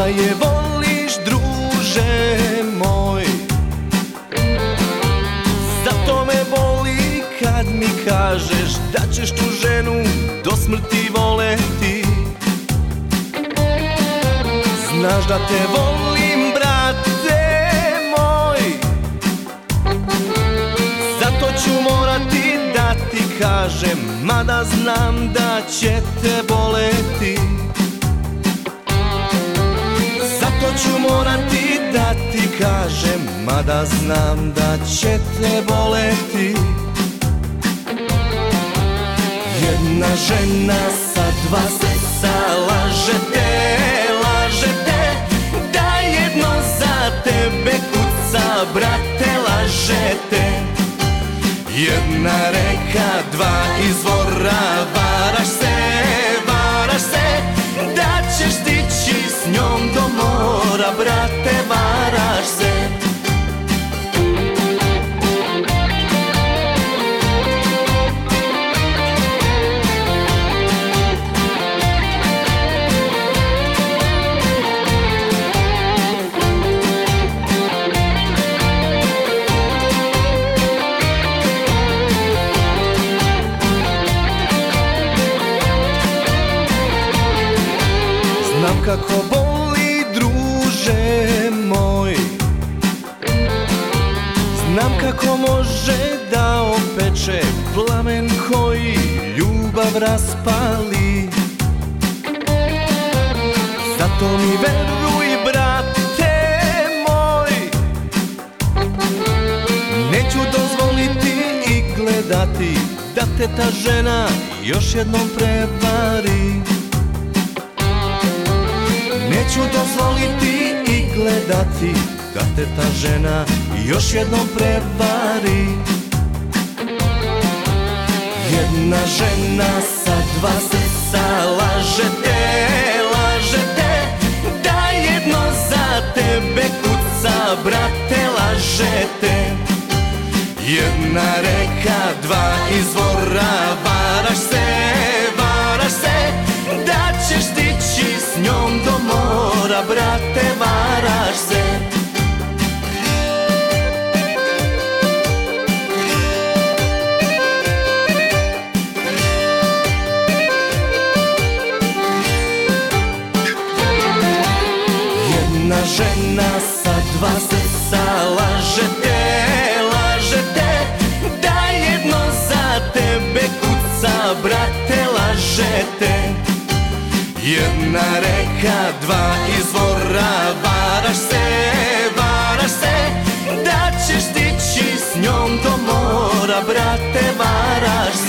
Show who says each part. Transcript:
Speaker 1: je voliš, druže moj. Zato me boli kad mi kažeš da ćeš tu ženu do smrti voleti. Znaš da te volim, brate moj, zato ću morati da ti kažem, mada znam da će te boleti. Zato ću morati da ti kažem, mada znam da će te boleti. Jedna žena sa dva srca laže te, da jedno za tebe kuca, brate, laže te. Jedna reka, dva izvora, varaš se, da ćeš stići s njom do mora, brate, varaš se. Znam kako boli, druže moj, znam kako može da opeče plamen koji ljubav raspali. Zato mi veruj, brate moj, neću dozvoliti i gledati da te ta žena još jednom prevari. Neću dozvoliti i gledati da te ta žena još jednom prevari. Jedna žena sa dva srca laže te, da jedno za tebe kuca, brate, laže te. Jedna reka, dva izvora, varaš se, da ćeš stići s njom do mora, brate, varaš se. Jedna žena sa dva srca laže te, da jedno za tebe kuca, brate, laže te. Jedna reka, dva izvora, varaš se, da ćeš stići s njom do mora, brate, varaš se.